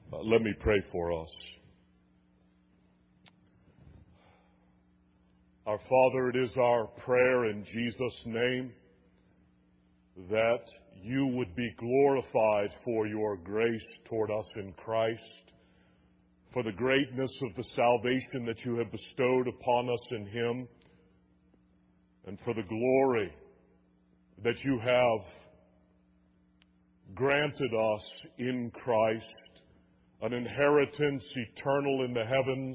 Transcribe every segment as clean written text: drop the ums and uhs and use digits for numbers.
Let me pray for us. Our Father, it is our prayer in Jesus' name that you would be glorified for your grace toward us in Christ, for the greatness of the salvation that you have bestowed upon us in Him, and for the glory that you have granted us in Christ, an inheritance eternal in the heavens,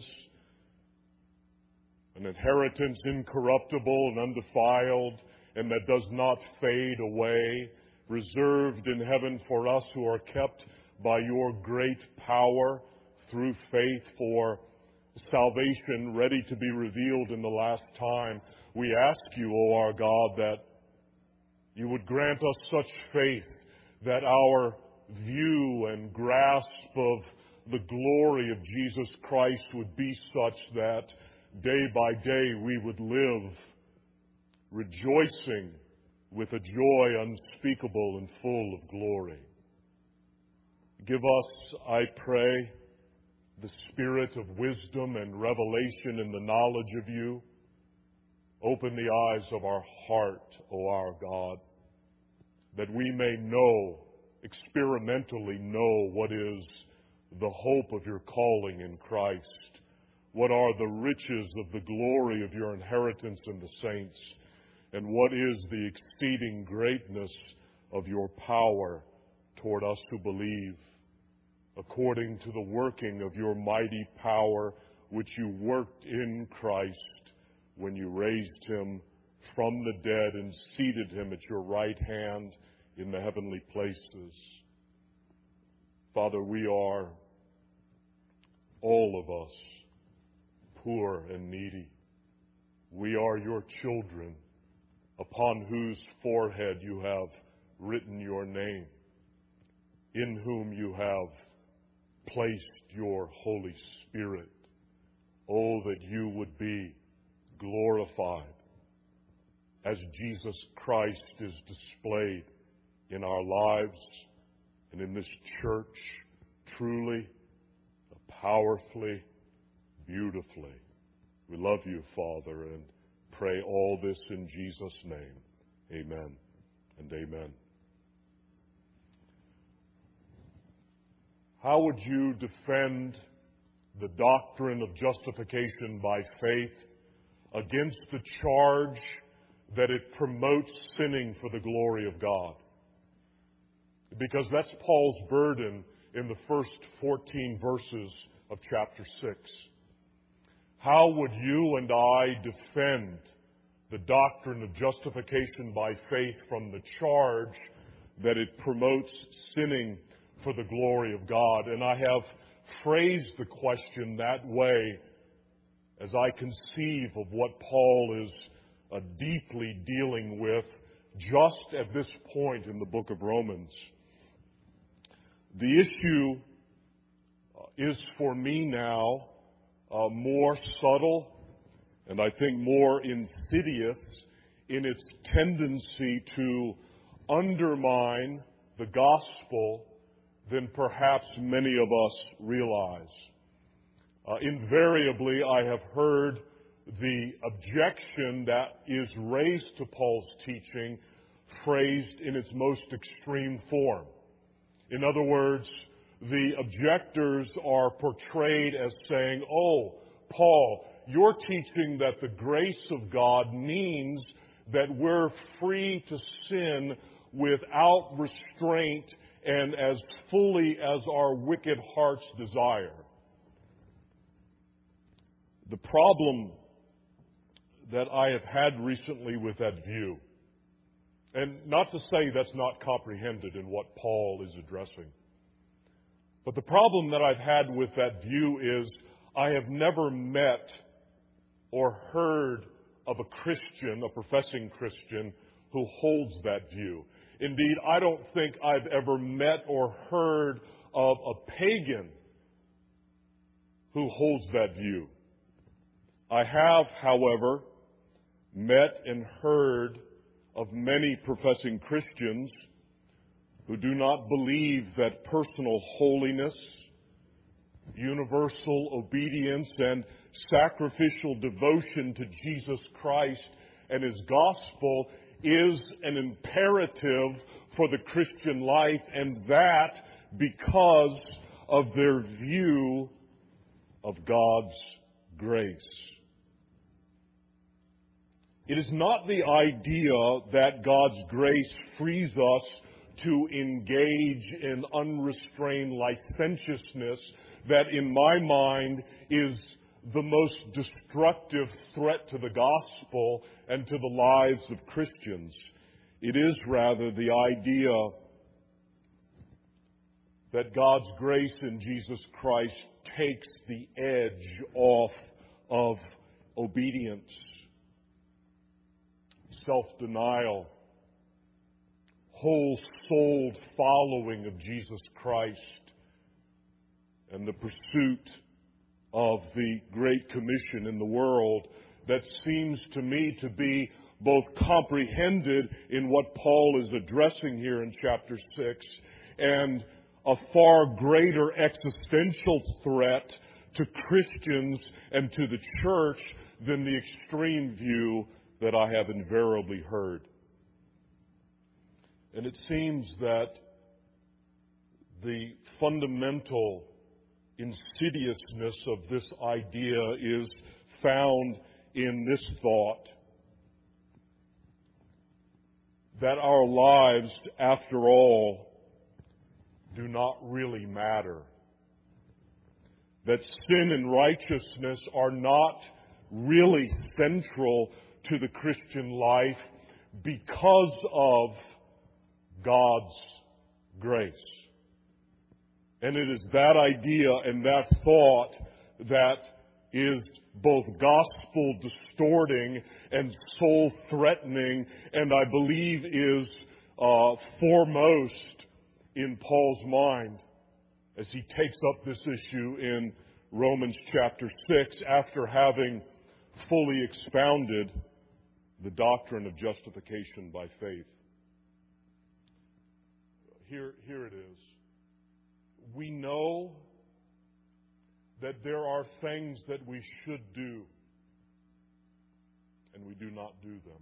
an inheritance incorruptible and undefiled, and that does not fade away, reserved in heaven for us who are kept by your great power through faith for salvation ready to be revealed in the last time. We ask you, O our God, that you would grant us such faith that our view and grasp of the glory of Jesus Christ would be such that day by day we would live rejoicing with a joy unspeakable and full of glory. Give us, I pray, the spirit of wisdom and revelation in the knowledge of you. Open the eyes of our heart, O our God, that we may know, experimentally know, what is the hope of your calling in Christ. What are the riches of the glory of your inheritance in the saints? And what is the exceeding greatness of your power toward us who believe, according to the working of your mighty power, which you worked in Christ when you raised him from the dead and seated him at your right hand in the heavenly places. Father, we are, all of us, poor and needy. We are your children, upon whose forehead you have written your name, in whom you have placed your Holy Spirit. Oh, that you would be glorified as Jesus Christ is displayed in our lives and in this church, truly, powerfully, beautifully. We love you, Father, and pray all this in Jesus' name. Amen and amen. How would you defend the doctrine of justification by faith against the charge that it promotes sinning for the glory of God? Because that's Paul's burden in the first 14 verses of chapter 6. How would you and I defend the doctrine of justification by faith from the charge that it promotes sinning for the glory of God? And I have phrased the question that way as I conceive of what Paul is deeply dealing with just at this point in the book of Romans. The issue is for me now more subtle and I think more insidious in its tendency to undermine the gospel than perhaps many of us realize. Invariably, I have heard the objection that is raised to Paul's teaching phrased in its most extreme form. In other words, the objectors are portrayed as saying, "Oh, Paul, you're teaching that the grace of God means that we're free to sin without restraint and as fully as our wicked hearts desire." The problem that I have had recently with that view, and not to say that's not comprehended in what Paul is addressing, but the problem that I've had with that view is I have never met or heard of a Christian, a professing Christian, who holds that view. Indeed, I don't think I've ever met or heard of a pagan who holds that view. I have, however, met and heard of many professing Christians who do not believe that personal holiness universal obedience and sacrificial devotion to Jesus Christ and His gospel is an imperative for the Christian life, and that because of their view of God's grace. It is not the idea that God's grace frees us to engage in unrestrained licentiousness that, in my mind, is the most destructive threat to the gospel and to the lives of Christians. It is rather the idea that God's grace in Jesus Christ takes the edge off of obedience, self-denial, whole-souled following of Jesus Christ, and the pursuit of the Great Commission in the world that seems to me to be both comprehended in what Paul is addressing here in chapter 6 and a far greater existential threat to Christians and to the church than the extreme view that I have invariably heard. And it seems that the fundamental insidiousness of this idea is found in this thought that our lives, after all, do not really matter. That sin and righteousness are not really central to the Christian life because of God's grace. And it is that idea and that thought that is both gospel distorting and soul threatening, and I believe is foremost in Paul's mind as he takes up this issue in Romans chapter 6 after having fully expounded the doctrine of justification by faith. Here it is. We know that there are things that we should do, and we do not do them.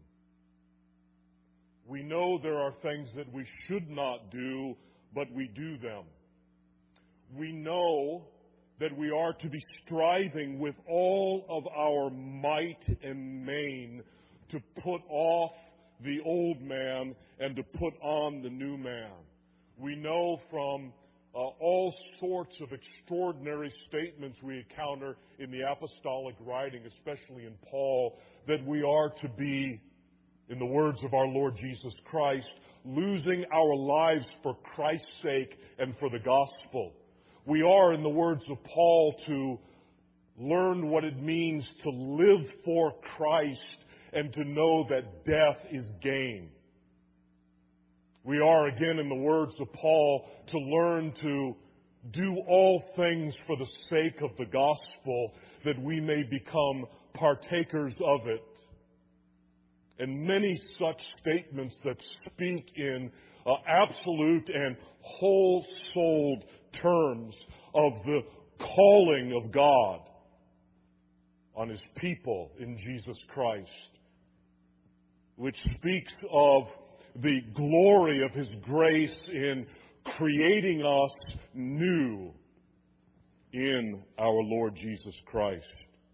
We know there are things that we should not do, but we do them. We know that we are to be striving with all of our might and main to put off the old man and to put on the new man. We know from all sorts of extraordinary statements we encounter in the apostolic writing, especially in Paul, that we are to be, in the words of our Lord Jesus Christ, losing our lives for Christ's sake and for the gospel. We are, in the words of Paul, to learn what it means to live for Christ and to know that death is gain. We are, again, in the words of Paul, to learn to do all things for the sake of the gospel, that we may become partakers of it. And many such statements that speak in absolute and whole-souled terms of the calling of God on His people in Jesus Christ, which speaks of the glory of His grace in creating us new in our Lord Jesus Christ.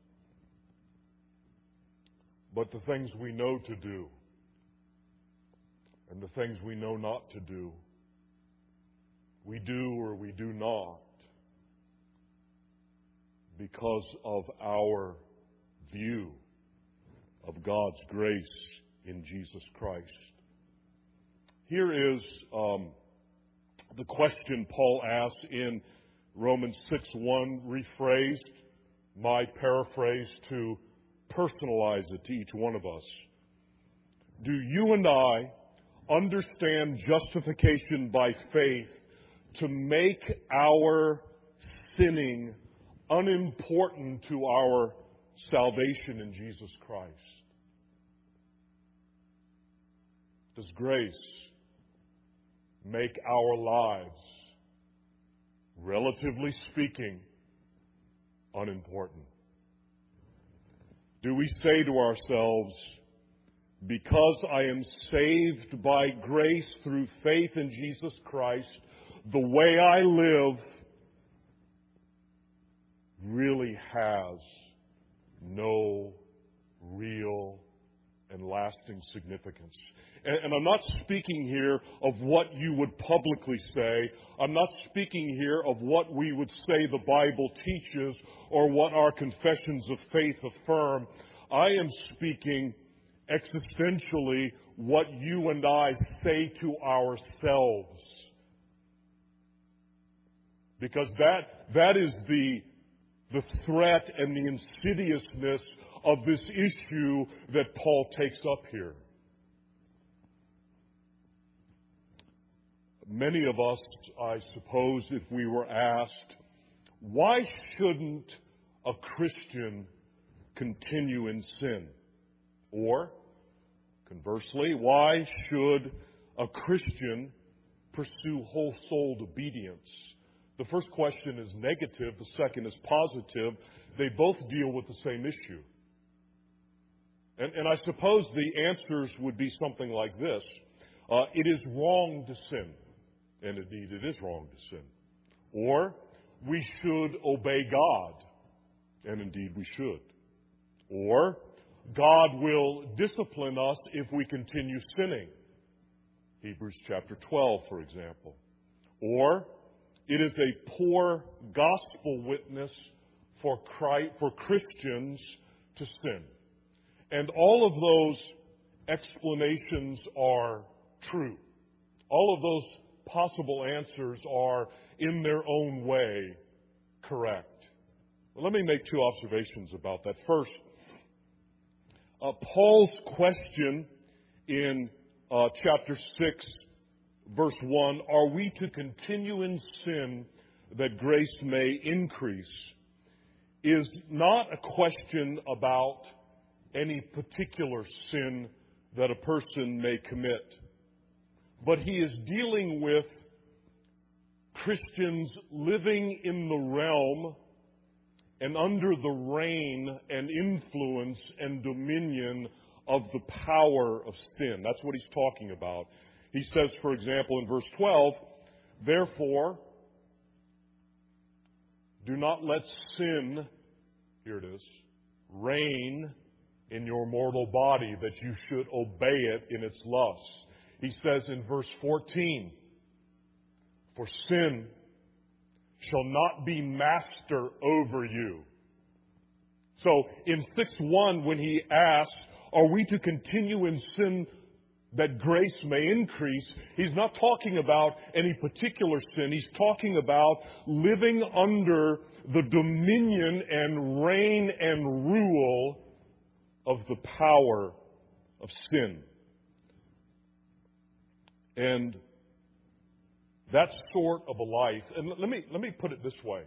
But the things we know to do and the things we know not to do, we do or we do not because of our view of God's grace in Jesus Christ. Here is the question Paul asks in Romans 6:1, rephrased, my paraphrase, to personalize it to each one of us. Do you and I understand justification by faith to make our sinning unimportant to our salvation in Jesus Christ? Does grace make our lives, relatively speaking, unimportant? Do we say to ourselves, because I am saved by grace through faith in Jesus Christ, the way I live really has no real and lasting significance? And I'm not speaking here of what you would publicly say. I'm not speaking here of what we would say the Bible teaches or what our confessions of faith affirm. I am speaking existentially what you and I say to ourselves. Because that is the threat and the insidiousness of this issue that Paul takes up here. Many of us, I suppose, if we were asked, why shouldn't a Christian continue in sin? Or, conversely, why should a Christian pursue whole-souled obedience? The first question is negative, the second is positive. They both deal with the same issue. And I suppose the answers would be something like this. It is wrong to sin. And indeed, it is wrong to sin. Or, we should obey God. And indeed, we should. Or, God will discipline us if we continue sinning. Hebrews chapter 12, for example. Or, it is a poor gospel witness for Christians to sin. And all of those explanations are true. All of those possible answers are, in their own way, correct. Well, let me make two observations about that. First, Paul's question in chapter 6, verse 1, are we to continue in sin that grace may increase, is not a question about any particular sin that a person may commit. But he is dealing with Christians living in the realm and under the reign and influence and dominion of the power of sin. That's what he's talking about. He says, for example, in verse 12, therefore, do not let sin, here it is, reign in your mortal body, that you should obey it in its lusts. He says in verse 14, for sin shall not be master over you. So in 6:1, when he asks, are we to continue in sin that grace may increase, he's not talking about any particular sin. He's talking about living under the dominion and reign and rule of the power of sin. And that sort of a life, and let me put it this way.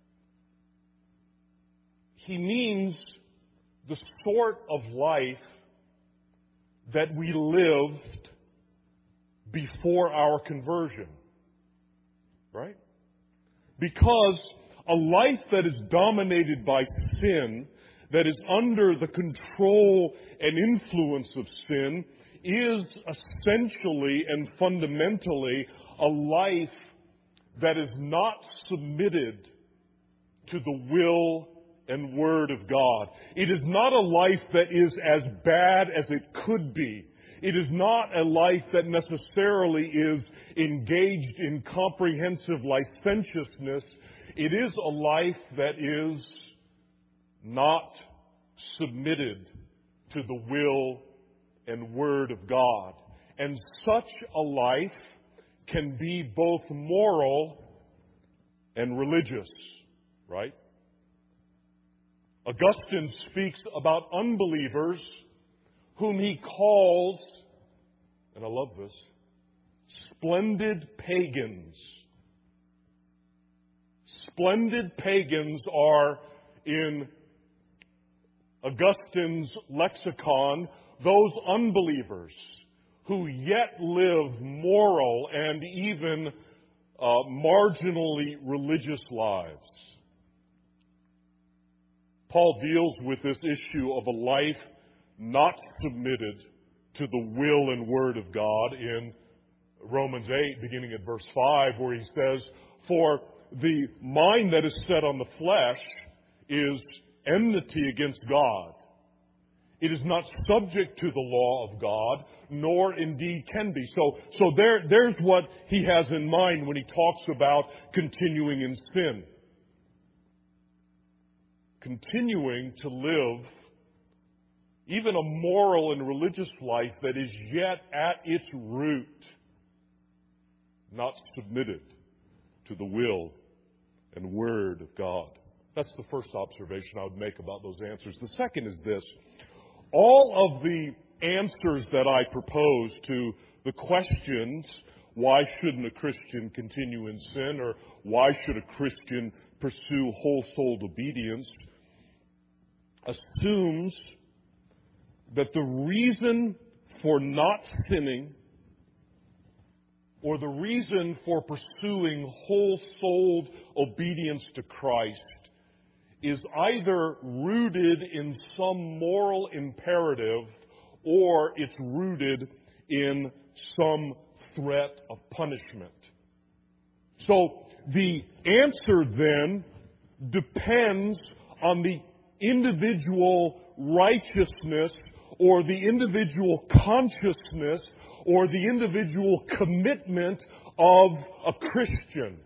He means the sort of life that we lived before our conversion. Right? Because a life that is dominated by sin, that is under the control and influence of sin, is essentially and fundamentally a life that is not submitted to the will and word of God. It is not a life that is as bad as it could be. It is not a life that necessarily is engaged in comprehensive licentiousness. It is a life that is not submitted to the will and word of God. And such a life can be both moral and religious, right? Augustine speaks about unbelievers whom he calls, and I love this, splendid pagans. Splendid pagans are, in Augustine's lexicon, those unbelievers who yet live moral and even marginally religious lives. Paul deals with this issue of a life not submitted to the will and word of God in Romans 8, beginning at verse 5, where he says, "For the mind that is set on the flesh is enmity against God. It is not subject to the law of God, nor indeed can be." So there's what he has in mind when he talks about continuing in sin. Continuing to live even a moral and religious life that is yet at its root not submitted to the will and word of God. That's the first observation I would make about those answers. The second is this. All of the answers that I propose to the questions, why shouldn't a Christian continue in sin, or why should a Christian pursue whole-souled obedience, assumes that the reason for not sinning or the reason for pursuing whole-souled obedience to Christ is either rooted in some moral imperative or it's rooted in some threat of punishment. So the answer then depends on the individual righteousness or the individual consciousness or the individual commitment of a Christian.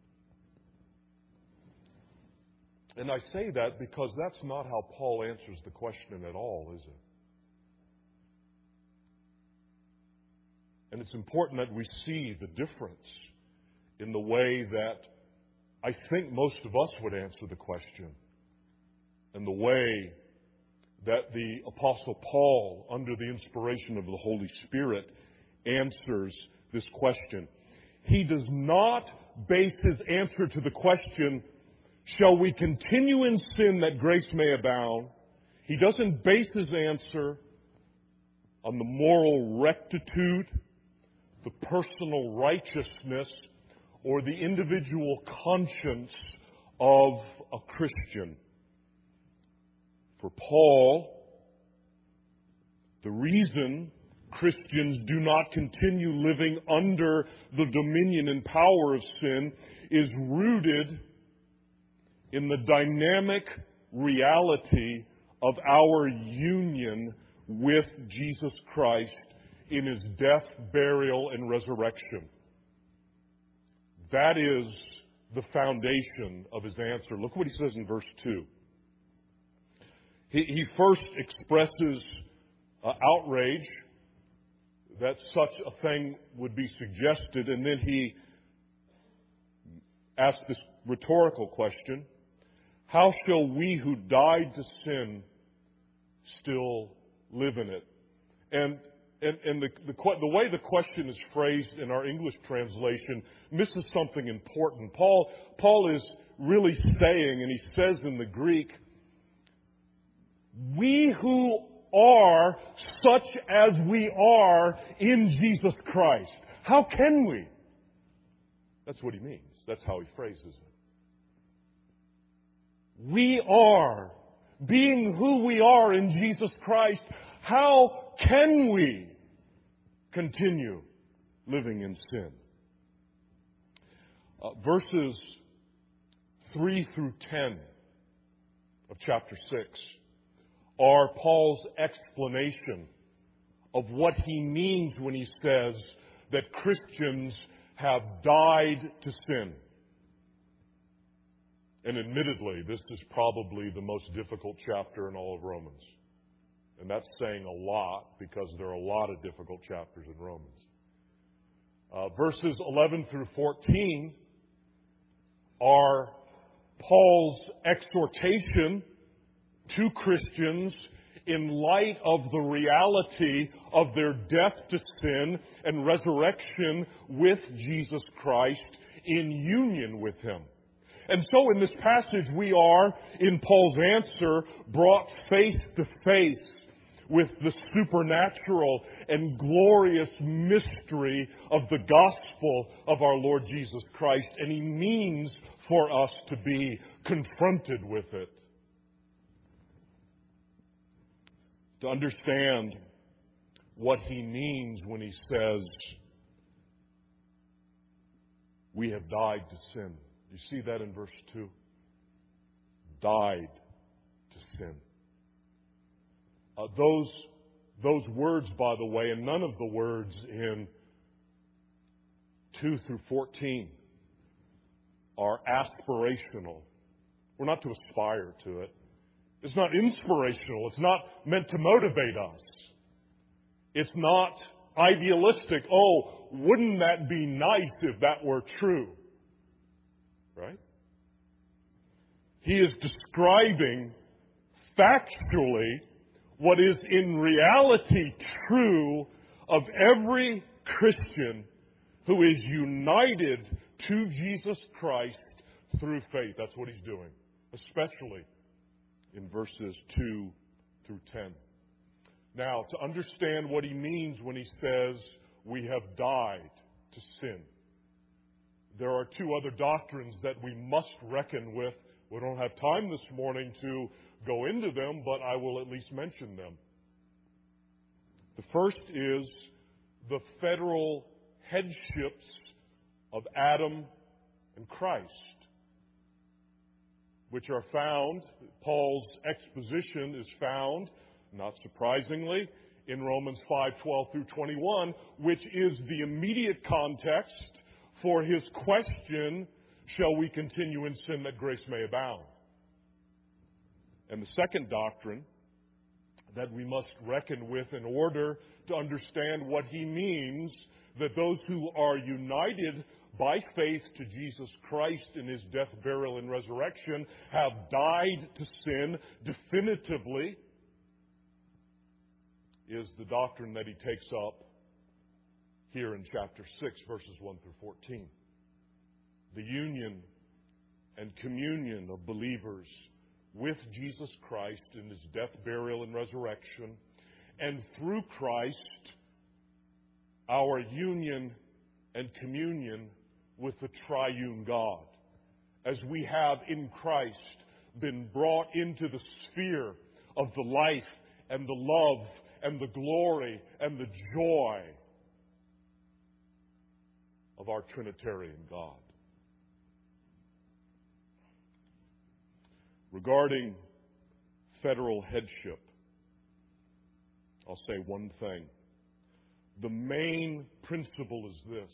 And I say that because that's not how Paul answers the question at all, is it? And it's important that we see the difference in the way that I think most of us would answer the question, and the way that the Apostle Paul, under the inspiration of the Holy Spirit, answers this question. He does not base his answer to the question, shall we continue in sin that grace may abound? He doesn't base his answer on the moral rectitude, the personal righteousness, or the individual conscience of a Christian. For Paul, the reason Christians do not continue living under the dominion and power of sin is rooted in the dynamic reality of our union with Jesus Christ in His death, burial, and resurrection. That is the foundation of his answer. Look what he says in verse 2. He first expresses outrage that such a thing would be suggested, and then he asks this rhetorical question: how shall we who died to sin still live in it? And the way the question is phrased in our English translation misses something important. Paul is really saying, and he says in the Greek, we who are such as we are in Jesus Christ. How can we? That's what he means. That's how he phrases it. We are, being who we are in Jesus Christ, how can we continue living in sin? Verses 3 through 10 of chapter 6 are Paul's explanation of what he means when he says that Christians have died to sin. And admittedly, this is probably the most difficult chapter in all of Romans. And that's saying a lot, because there are a lot of difficult chapters in Romans. Verses 11 through 14 are Paul's exhortation to Christians in light of the reality of their death to sin and resurrection with Jesus Christ in union with Him. And so in this passage we are, in Paul's answer, brought face to face with the supernatural and glorious mystery of the gospel of our Lord Jesus Christ. And He means for us to be confronted with it. to understand what he means when he says, we have died to sin. You see that in verse 2? Died to sin. Those words, by the way, and none of the words in 2 through 14 are aspirational. We're not to aspire to it. It's not inspirational. It's not meant to motivate us. It's not idealistic. Oh, wouldn't that be nice if that were true? Right? He is describing factually what is in reality true of every Christian who is united to Jesus Christ through faith. That's what he's doing, especially in verses 2 through 10. Now, to understand what he means when he says we have died to sin, there are two other doctrines that we must reckon with. We don't have time this morning to go into them, but I will at least mention them. The first is the federal headships of Adam and Christ, which are found, Paul's exposition is found, not surprisingly, in Romans 5:12 through 21, which is the immediate context for his question, shall we continue in sin that grace may abound? And the second doctrine that we must reckon with in order to understand what he means, that those who are united by faith to Jesus Christ in his death, burial, and resurrection have died to sin definitively, is the doctrine that he takes up here in chapter 6, verses 1 through 14. The union and communion of believers with Jesus Christ in his death, burial, and resurrection, and through Christ, our union and communion with the triune God. As we have in Christ been brought into the sphere of the life and the love and the glory and the joy of our Trinitarian God. Regarding federal headship, I'll say one thing. The main principle is this: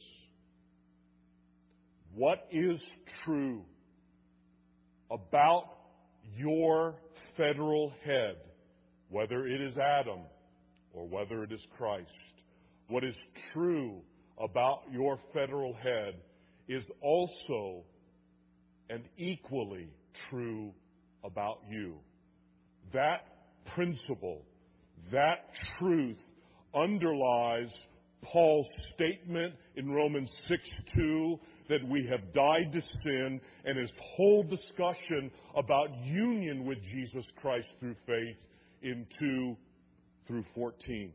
what is true about your federal head, whether it is Adam or whether it is Christ, what is true about your federal head is also and equally true about you. That principle, that truth underlies Paul's statement in Romans 6:2 that we have died to sin, and his whole discussion about union with Jesus Christ through faith in 2 through 14.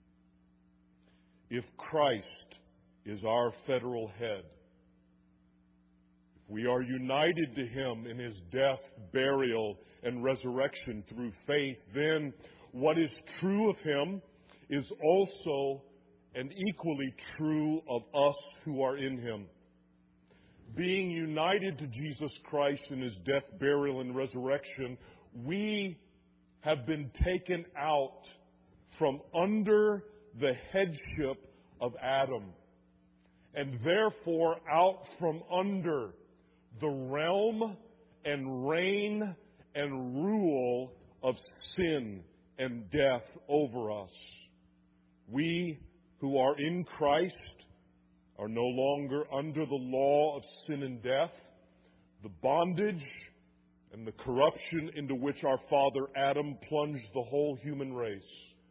If Christ is our federal head, if we are united to him in his death, burial, and resurrection through faith, then what is true of him is also and equally true of us who are in him. Being united to Jesus Christ in his death, burial, and resurrection, we have been taken out from under the headship of Adam, and therefore out from under the realm and reign and rule of sin and death over us. We who are in Christ are no longer under the law of sin and death, the bondage and the corruption into which our father Adam plunged the whole human race.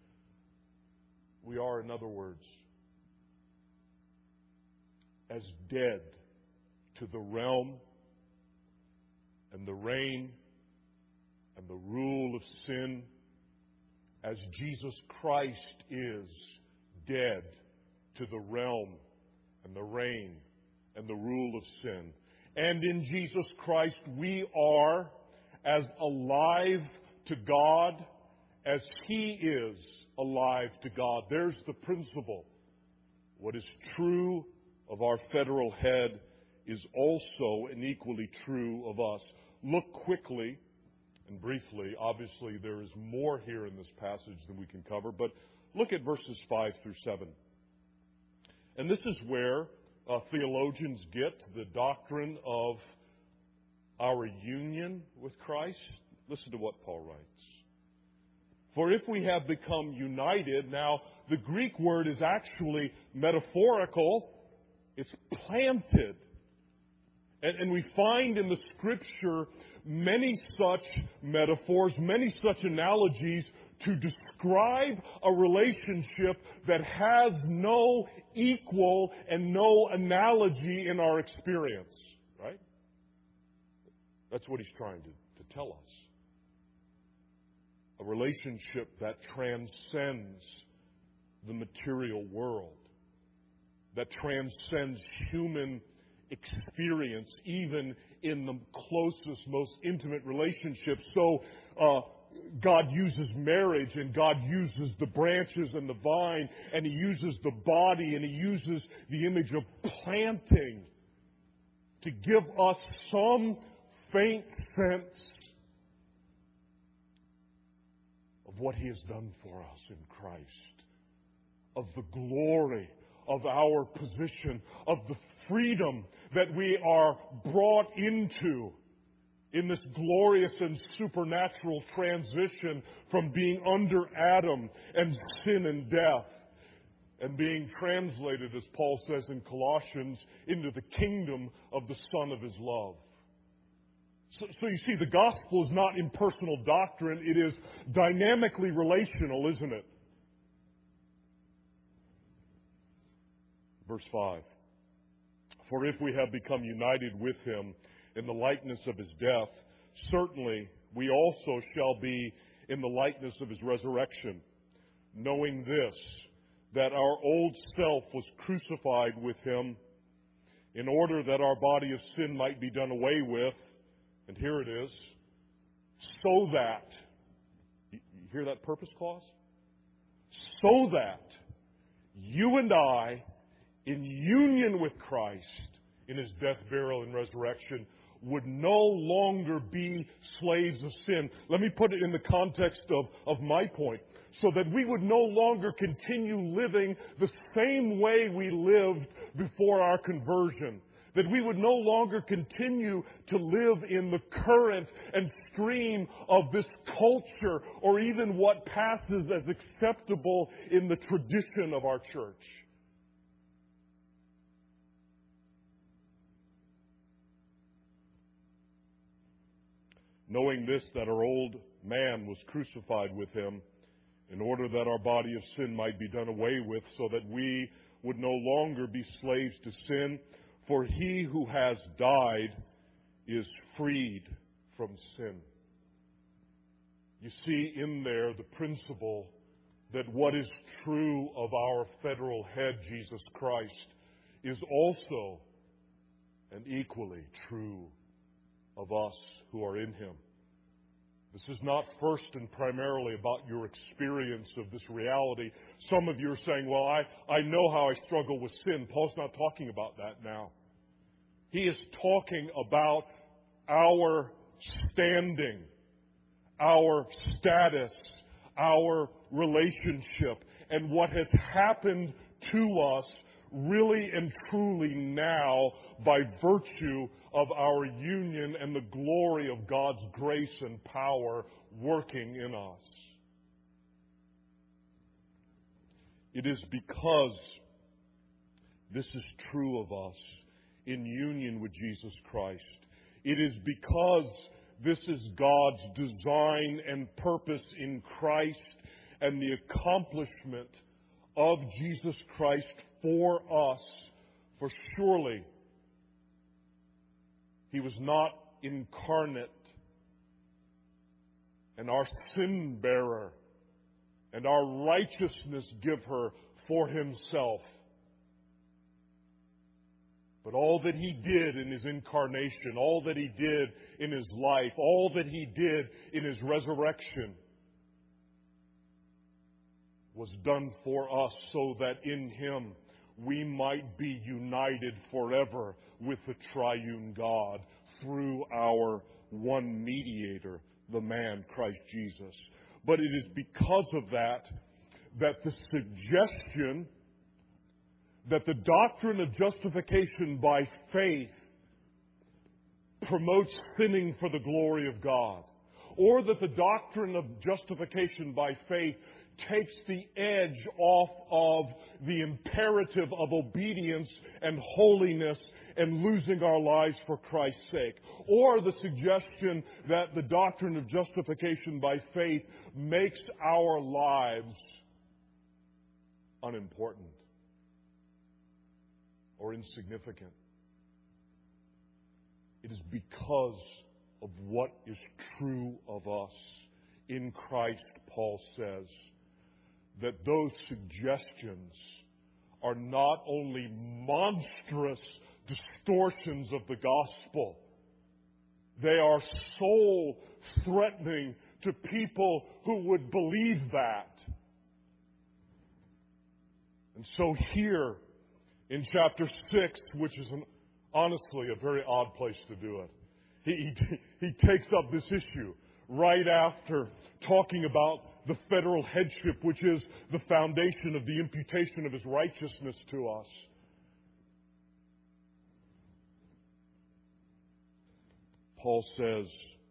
We are, in other words, as dead to the realm and the reign and the rule of sin as Jesus Christ is dead to the realm and the reign and the rule of sin. And in Jesus Christ we are as alive to God as He is alive to God. There's the principle. What is true of our federal head is also and equally true of us. Look quickly and briefly. Obviously, there is more here in this passage than we can cover, but look at verses 5 through 7. And this is where theologians get the doctrine of our union with Christ. Listen to what Paul writes. For if we have become united, now the Greek word is actually metaphorical. It's planted. And we find in the Scripture many such metaphors, many such analogies to describe a relationship that has no equal and no analogy in our experience. Right? That's what he's trying to tell us. A relationship that transcends the material world, that transcends human experience, even in the closest, most intimate relationships. So God uses marriage, and God uses the branches and the vine, and He uses the body, and He uses the image of planting to give us some faint sense of what He has done for us in Christ, of the glory of our position, of the freedom that we are brought into in this glorious and supernatural transition from being under Adam and sin and death and being translated, as Paul says in Colossians, into the kingdom of the Son of His love. So you see, the gospel is not impersonal doctrine. It is dynamically relational, isn't it? Verse 5. For if we have become united with Him in the likeness of His death, certainly we also shall be in the likeness of His resurrection, knowing this, that our old self was crucified with Him in order that our body of sin might be done away with. And here it is, so that, you hear that purpose clause? So that you and I, in union with Christ, in His death, burial, and resurrection, would no longer be slaves of sin. Let me put it in the context of my point. So that we would no longer continue living the same way we lived before our conversion. That we would no longer continue to live in the current and stream of this culture, or even what passes as acceptable in the tradition of our church. Knowing this, that our old man was crucified with Him, in order that our body of sin might be done away with, so that we would no longer be slaves to sin. For he who has died is freed from sin. You see in there the principle that what is true of our federal head, Jesus Christ, is also and equally true of us who are in Him. This is not first and primarily about your experience of this reality. Some of you are saying, well, I know how I struggle with sin. Paul's not talking about that now. He is talking about our standing, our status, our relationship, and what has happened to us really and truly now by virtue of our union and the glory of God's grace and power working in us. It is because this is true of us in union with Jesus Christ. It is because this is God's design and purpose in Christ and the accomplishment of Jesus Christ for us. For surely He was not incarnate and our sin bearer and our righteousness giver for Himself. But all that He did in His incarnation, all that He did in His life, all that He did in His resurrection was done for us so that in Him we might be united forever with the triune God through our one mediator, the man Christ Jesus. But it is because of that the suggestion that the doctrine of justification by faith promotes sinning for the glory of God, or that the doctrine of justification by faith takes the edge off of the imperative of obedience and holiness and losing our lives for Christ's sake, or the suggestion that the doctrine of justification by faith makes our lives unimportant or insignificant. It is because of what is true of us in Christ, Paul says, that those suggestions are not only monstrous distortions of the gospel, they are soul-threatening to people who would believe that. And so here in chapter 6, which is honestly a very odd place to do it, he takes up this issue right after talking about the federal headship, which is the foundation of the imputation of His righteousness to us. Paul says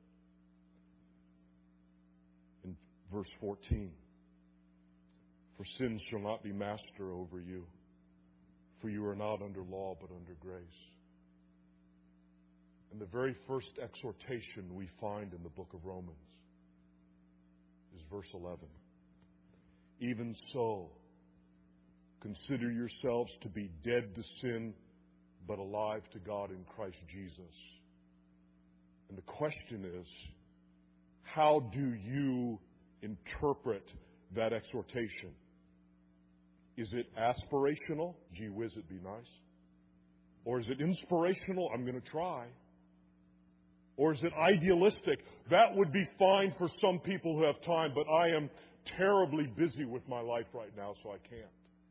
in verse 14, "For sin shall not be master over you, for you are not under law but under grace." And the very first exhortation we find in the book of Romans is verse 11. "Even so, consider yourselves to be dead to sin, but alive to God in Christ Jesus." And the question is, how do you interpret that exhortation? Is it aspirational? Gee whiz, it'd be nice. Or is it inspirational? I'm going to try. Or is it idealistic? That would be fine for some people who have time, but I am terribly busy with my life right now, so I can't.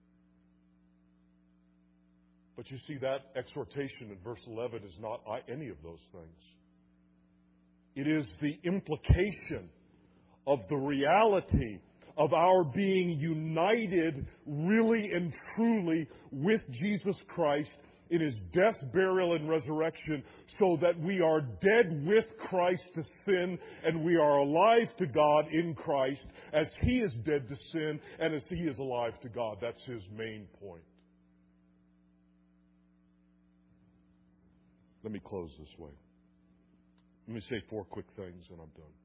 But you see, that exhortation in verse 11 is not any of those things. It is the implication of the reality of our being united really and truly with Jesus Christ in His death, burial, and resurrection, so that we are dead with Christ to sin and we are alive to God in Christ as He is dead to sin and as He is alive to God. That's His main point. Let me close this way. Let me say 4 quick things and I'm done.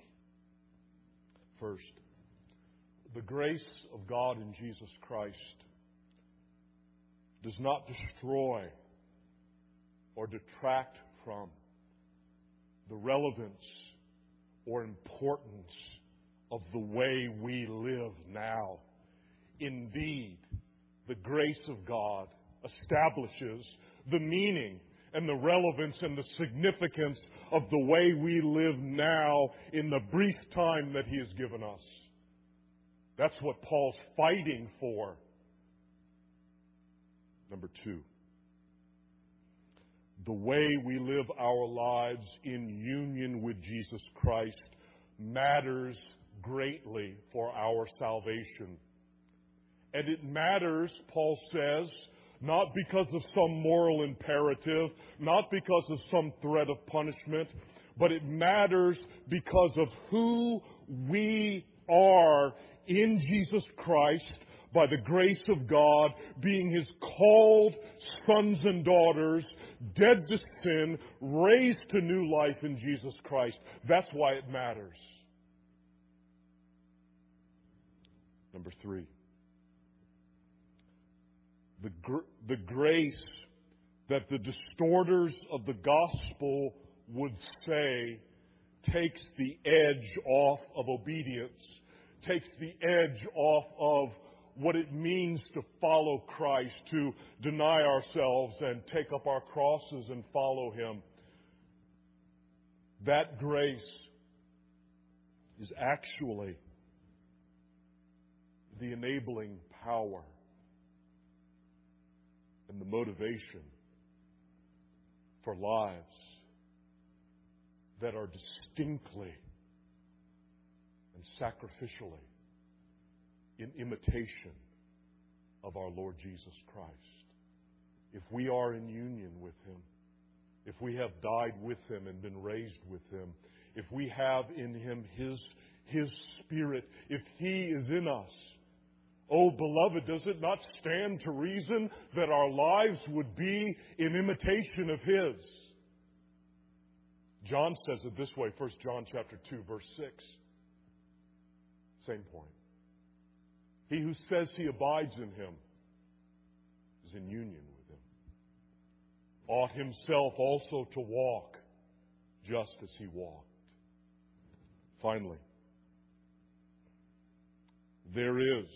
First, the grace of God in Jesus Christ does not destroy or detract from the relevance or importance of the way we live now. Indeed, the grace of God establishes the meaning and the relevance and the significance of the way we live now in the brief time that He has given us. That's what Paul's fighting for. Number 2, the way we live our lives in union with Jesus Christ matters greatly for our salvation. And it matters, Paul says, not because of some moral imperative, not because of some threat of punishment, but it matters because of who we are in Jesus Christ by the grace of God, being His called sons and daughters, dead to sin, raised to new life in Jesus Christ. That's why it matters. Number 3. The grace that the distorters of the gospel would say takes the edge off of obedience, takes the edge off of what it means to follow Christ, to deny ourselves and take up our crosses and follow Him. That grace is actually the enabling power and the motivation for lives that are distinctly and sacrificially in imitation of our Lord Jesus Christ. If we are in union with Him, if we have died with Him and been raised with Him, if we have in Him His Spirit, if He is in us, oh, beloved, does it not stand to reason that our lives would be in imitation of His? John says it this way, 1 John chapter 2, verse 6. Same point. He who says he abides in Him is in union with Him. Ought himself also to walk just as He walked. Finally, there is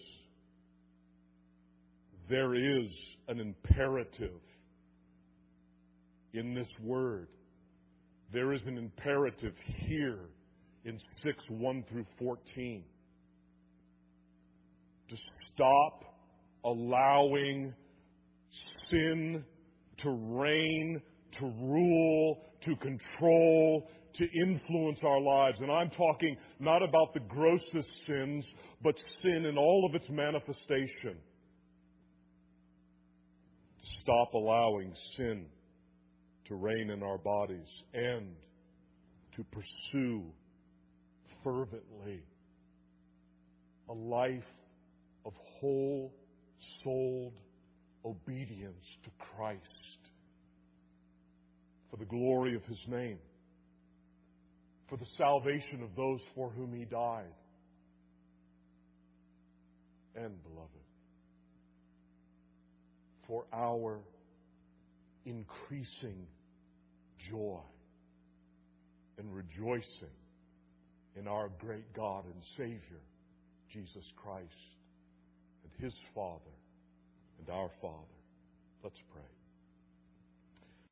an imperative in this word. There is an imperative here in 6:1 through 14 to stop allowing sin to reign, to rule, to control, to influence our lives. And I'm talking not about the grossest sins, but sin in all of its manifestation. Stop allowing sin to reign in our bodies and to pursue fervently a life of whole-souled obedience to Christ for the glory of His name, for the salvation of those for whom He died. And, beloved, for our increasing joy and rejoicing in our great God and Savior, Jesus Christ, and His Father and our Father. Let's pray.